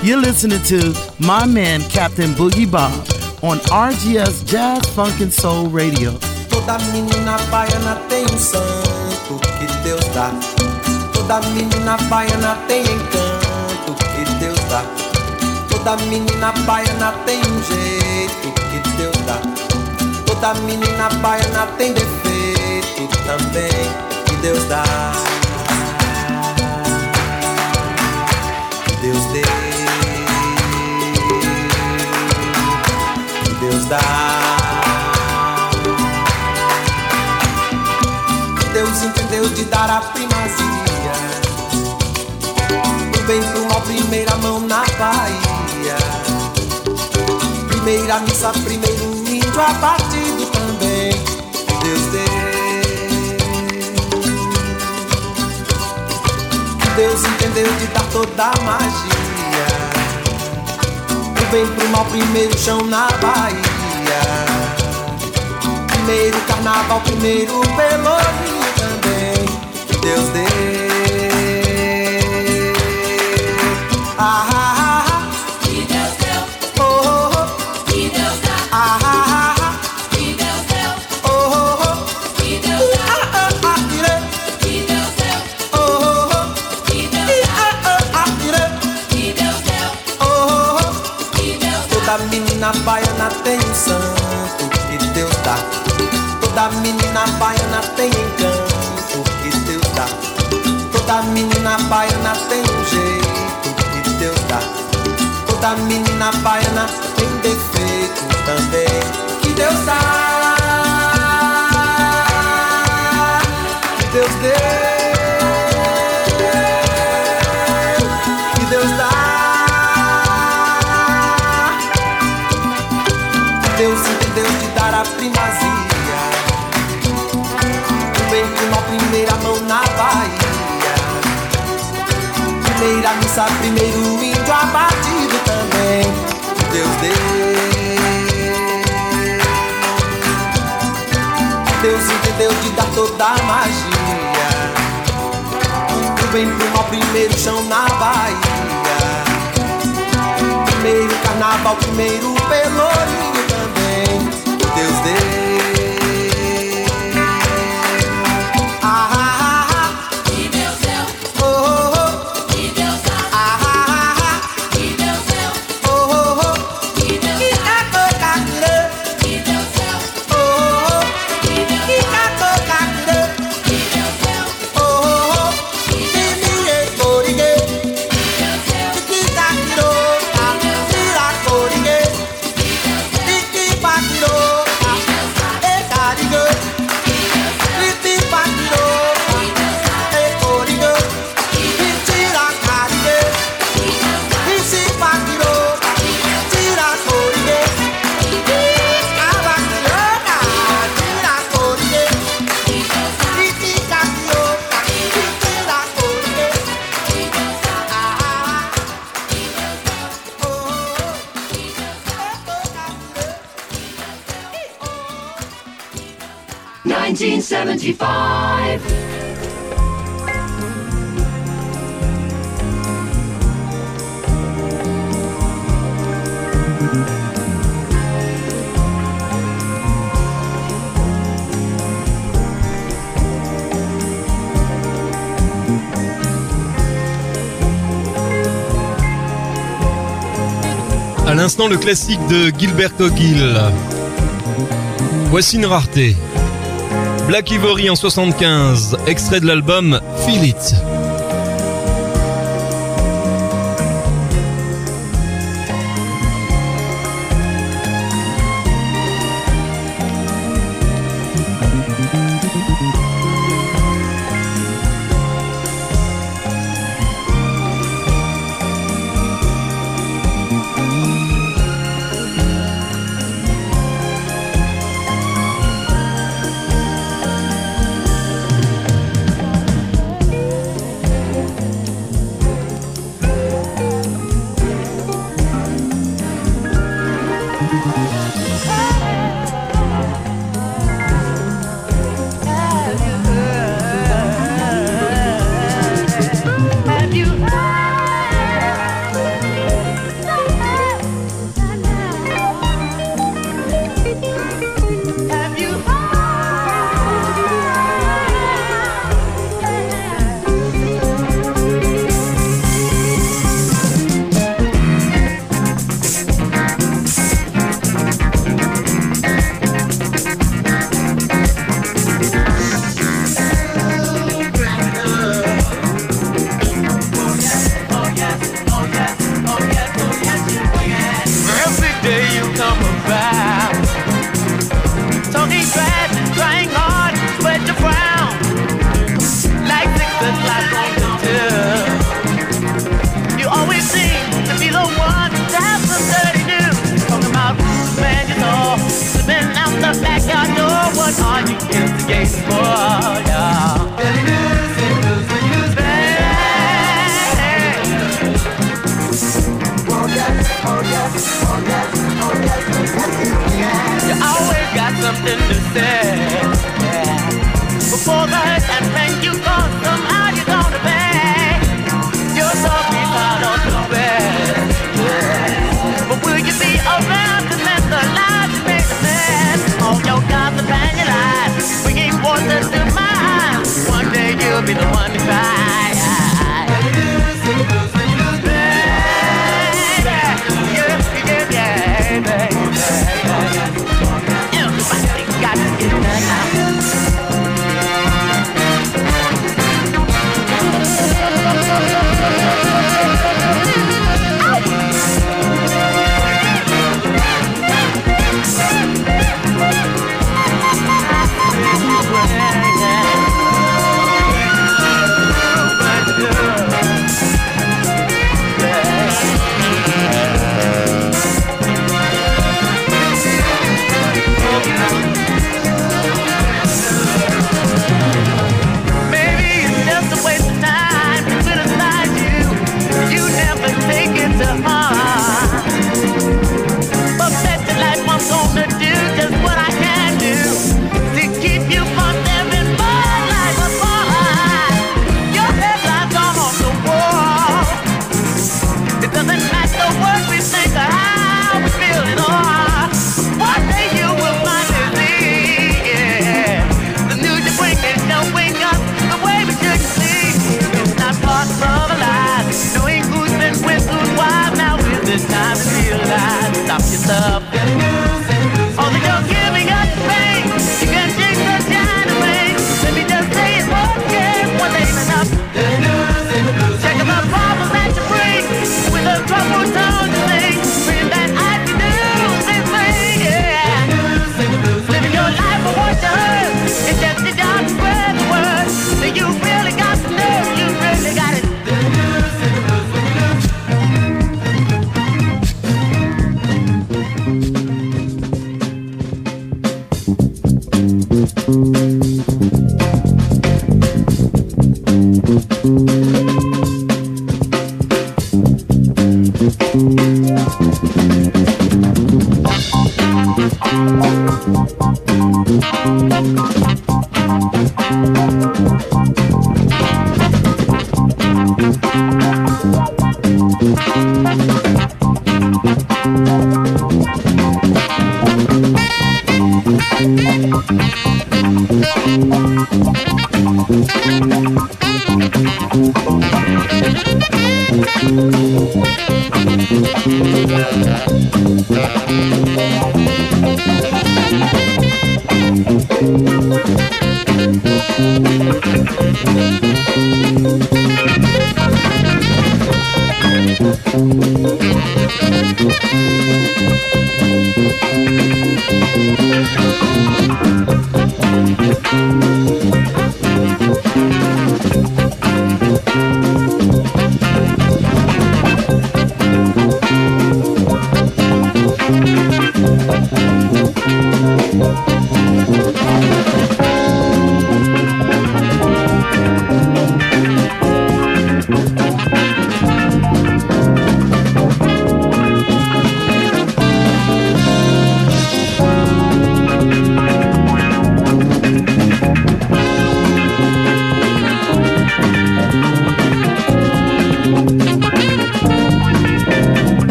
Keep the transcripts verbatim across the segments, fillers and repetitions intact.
You're listening to my man Captain Boogie Bob on R G S Jazz Funk and Soul Radio. Toda menina baiana tem um santo que Deus dá. Toda menina baiana tem encanto que Deus dá. Toda menina baiana tem um jeito que Deus dá. Toda menina baiana tem defeito também que Deus dá. Que Deus dê, que Deus dá. Deus entendeu de dar a primazia, do bem pro mal, primeira mão na Bahia. Primeira missa, primeiro índio abatido também. Deus deu. Deus entendeu de dar toda a magia, do bem pro mal, primeiro chão na Bahia. Primeiro carnaval, primeiro pelourinho também. Deus deu. Ah, ah, ah. Que Deus deu. Oh, oh, oh. Que Deus dá. Ah, ah, ah. Que Deus deu. Oh, oh, oh. Que Deus dá. Ah, ah, ah, tirei. Que Deus deu. Oh, oh, oh. Que Deus E, dá. ah, ah, ah, tirei. Que Deus deu. Oh, oh, oh. Que Deus dá. Toda menina baiana tem um santo que Deus dá. Toda menina baiana tem encanto que Deus dá. Toda menina baiana tem um jeito que Deus dá. Toda menina baiana tem defeito também que Deus dá. Que Deus deu. Que Deus dá. Que Deus entendeu de dar a primazia, bem com a primeira mão na Bahia. Primeira missa, primeiro índio abatido também. Deus deu. Deus entendeu de dar toda a magia, do bem pro mal, primeiro chão na Bahia. Primeiro carnaval, primeiro pelourinho também. Deus deu. nineteen seventy-five. À l'instant, le classique de Gilberto Gil. Voici une rareté. Black Ivory en soixante-quinze, extrait de l'album Feel It. said. Yeah. Before the hurt and pain you caused, somehow you're gonna pay. You're sorry out on the bed. Yeah. But will you be around to let the lies you make a mess? All your gossip and your lies, bringing water to my eyes. One day you'll be the one to cry. It's time to realize, stop yourself. Although you're giving up pain, you can take the shine away. Let me just say it once again, one day enough. Check out the problems that you bring with a troubled tongue to sing. Bring that I can do this thing, yeah. Living your life for what you heard. It's just your job to spread the word. So you really got to know, you really got it.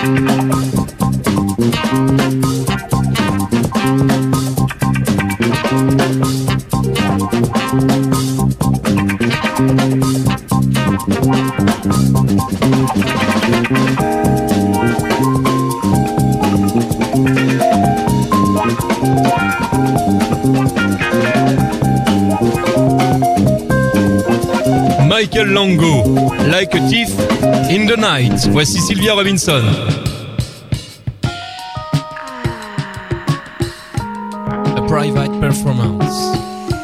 Michael Lango, Like a Thief in the Night. Voici Sylvia Robinson. A private performance.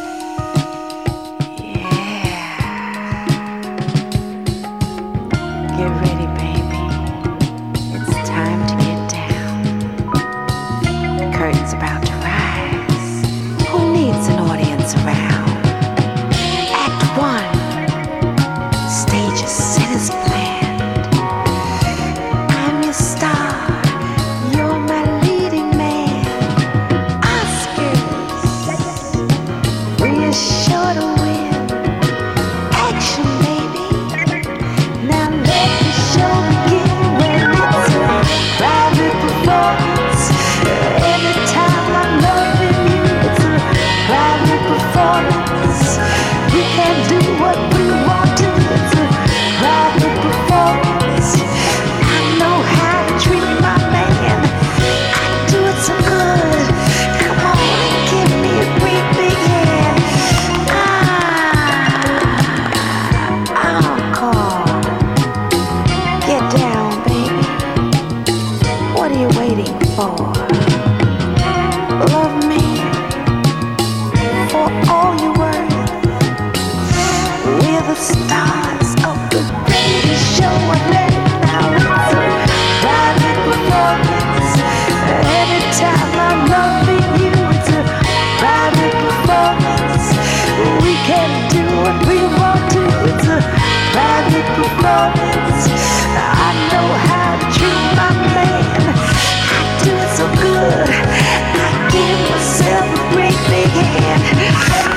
Get ready, baby. It's time to get down. Curtain's about to rise. Who needs an audience around? Act one. Stage is set as planned. I'm your star. You're my leading man. Oscars. We're sure to win. Action, baby. Now let the show begin. When it's a private performance. Every time I'm loving you, it's a private performance. We can do what we want to. It's a private performance. I know how to treat my man. I do it so good. Come on and give me a great big hand. Ah, encore. Get down, baby. What are you waiting for? Love me for all you're worth. We're the stars of the greatest show on earth. Now it's a private performance. Anytime I'm loving you, it's a private performance. We can do what we want to. It's a private performance. I know how to treat my man. I do it so good. I give myself a great big hand.